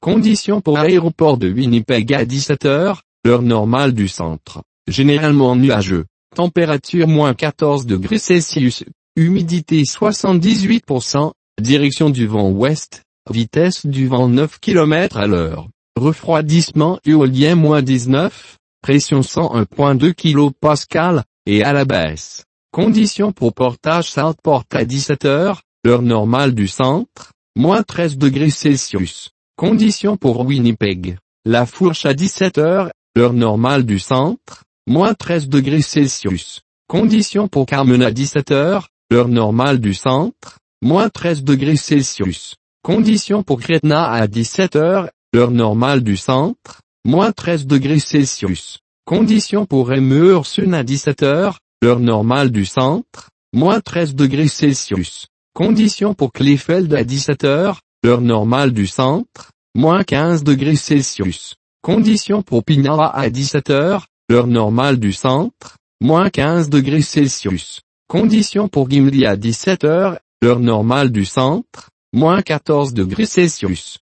Conditions pour aéroport de Winnipeg à 17 heures, l'heure normale du centre. Généralement nuageux. Température -14°C. Humidité 78%. Direction du vent ouest. Vitesse du vent 9 km à l'heure. Refroidissement éolien -19. Pression 101.2 kPa, et à la baisse. Conditions pour portage Southport à 17 heures, l'heure normale du centre. -13°C. Conditions pour Winnipeg. La Fourche à 17 heures, l'heure normale du centre. -13°C. Conditions pour Carmen à 17 heures, l'heure normale du centre. -13°C. Conditions pour Gretna à 17 heures, l'heure normale du centre. -13°C. Conditions pour Emerson à 17 heures, l'heure normale du centre. -13°C. Conditions pour Kleefeld à 17 heures, l'heure normale du centre. -15°C. Conditions pour Pinara à 17 heures, l'heure normale du centre. -15°C. Conditions pour Gimli à 17 heures, l'heure normale du centre. -14°C.